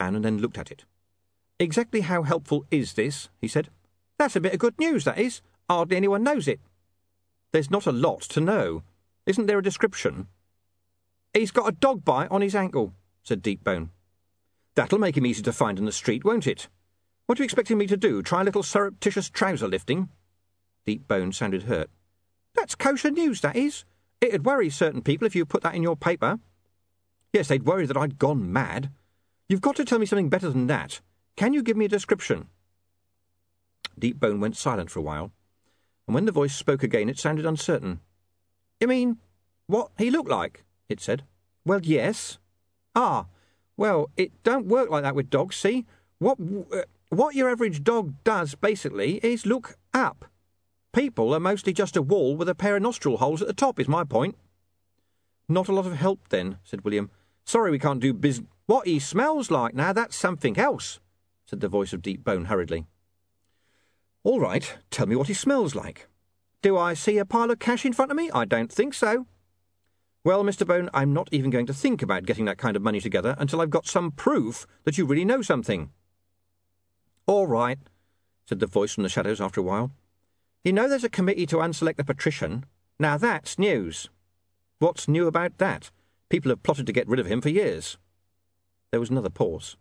pan and then looked at it. "Exactly how helpful is this?" he said. "That's a bit of good news, that is. Hardly anyone knows it." "There's not a lot to know. Isn't there a description?" "He's got a dog bite on his ankle," said Deepbone. "That'll make him easy to find in the street, won't it? What are you expecting me to do, try a little surreptitious trouser lifting?" Deepbone sounded hurt. "That's kosher news, that is. It'd worry certain people if you put that in your paper." "Yes, they'd worry that I'd gone mad. You've got to tell me something better than that. Can you give me a description?" Deepbone went silent for a while, and when the voice spoke again it sounded uncertain. "You mean what he looked like?" it said. "Well, yes." "Ah, well, it don't work like that with dogs, see? What your average dog does, basically, is look up. People are mostly just a wall with a pair of nostril holes at the top, is my point." "Not a lot of help, then," said William. "Sorry we can't do "What he smells like now, that's something else," said the voice of Deepbone hurriedly. "All right, tell me what he smells like." "Do I see a pile of cash in front of me? I don't think so." "Well, Mr. Bone, I'm not even going to think about getting that kind of money together until I've got some proof that you really know something." "All right," said the voice from the shadows after a while. "You know there's a committee to unselect the patrician. Now that's news." "What's new about that? People have plotted to get rid of him for years." There was another pause.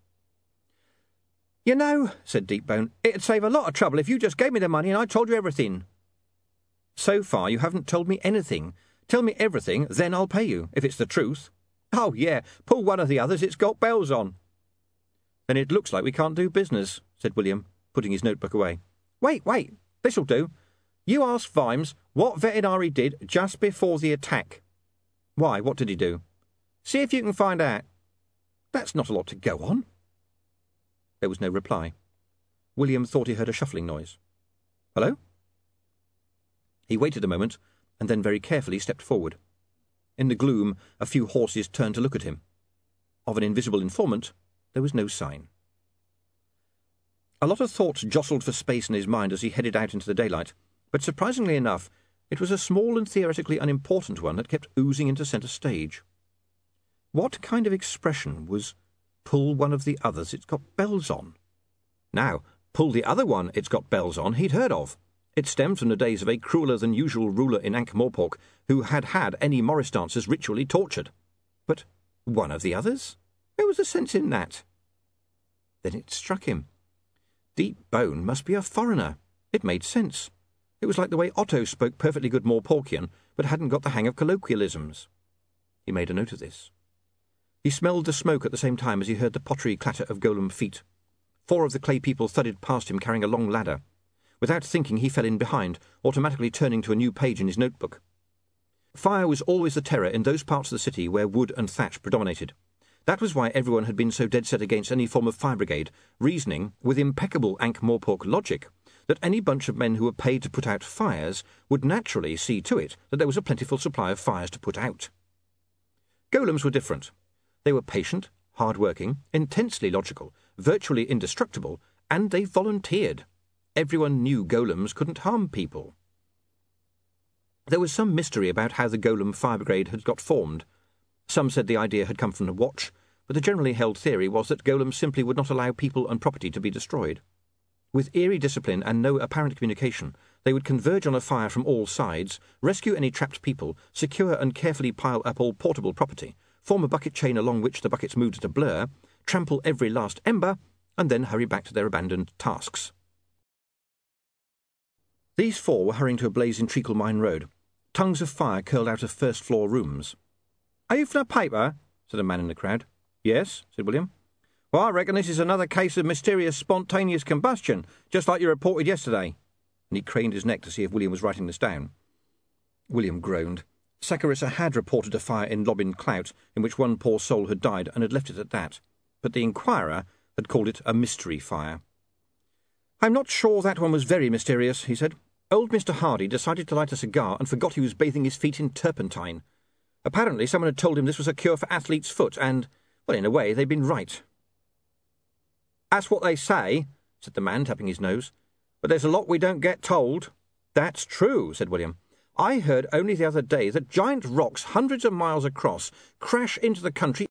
"You know," said Deepbone, "it'd save a lot of trouble if you just gave me the money and I told you everything." "So far you haven't told me anything. Tell me everything, then I'll pay you, if it's the truth." "Oh, yeah, pull one of the others, it's got bells on." "Then it looks like we can't do business," said William, putting his notebook away. Wait, this'll do. You ask Vimes what Vetinari did just before the attack." "Why, what did he do?" "See if you can find out." "That's not a lot to go on." There was no reply. William thought he heard a shuffling noise. "Hello?" He waited a moment, and then very carefully stepped forward. In the gloom, a few horses turned to look at him. Of an invisible informant, there was no sign. A lot of thoughts jostled for space in his mind as he headed out into the daylight, but surprisingly enough, it was a small and theoretically unimportant one that kept oozing into centre stage. What kind of expression was "pull one of the others, it's got bells on"? Now, pull the other one, it's got bells on, he'd heard of. It stemmed from the days of a crueler-than-usual ruler in Ankh-Morpork who had had any Morris dancers ritually tortured. But one of the others? Where was the sense in that? Then it struck him. Deepbone must be a foreigner. It made sense. It was like the way Otto spoke perfectly good Morporkian, but hadn't got the hang of colloquialisms. He made a note of this. He smelled the smoke at the same time as he heard the pottery clatter of Golem feet. 4 of the clay people thudded past him carrying a long ladder. Without thinking, he fell in behind, automatically turning to a new page in his notebook. Fire was always the terror in those parts of the city where wood and thatch predominated. That was why everyone had been so dead set against any form of fire brigade, reasoning, with impeccable Ankh-Morpork logic, that any bunch of men who were paid to put out fires would naturally see to it that there was a plentiful supply of fires to put out. Golems were different. They were patient, hard-working, intensely logical, virtually indestructible, and they volunteered. Everyone knew golems couldn't harm people. There was some mystery about how the Golem Fire Brigade had got formed. Some said the idea had come from the Watch, but the generally held theory was that golems simply would not allow people and property to be destroyed. With eerie discipline and no apparent communication, they would converge on a fire from all sides, rescue any trapped people, secure and carefully pile up all portable property, form a bucket chain along which the buckets moved at a blur, trample every last ember, and then hurry back to their abandoned tasks. These 4 were hurrying to a blaze in Treacle Mine Road. Tongues of fire curled out of first-floor rooms. "Are you from the paper?" said a man in the crowd. "Yes," said William. "Well, I reckon this is another case of mysterious spontaneous combustion, just like you reported yesterday." And he craned his neck to see if William was writing this down. William groaned. Saccharissa had reported a fire in Lobbin Clout, in which one poor soul had died, and had left it at that. But the Inquirer had called it a mystery fire. "I'm not sure that one was very mysterious," he said. "Old Mr. Hardy decided to light a cigar and forgot he was bathing his feet in turpentine. Apparently someone had told him this was a cure for athlete's foot, and, well, in a way, they'd been right." "That's what they say," said the man, tapping his nose. "But there's a lot we don't get told." "That's true," said William. "I heard only the other day that giant rocks hundreds of miles across crash into the country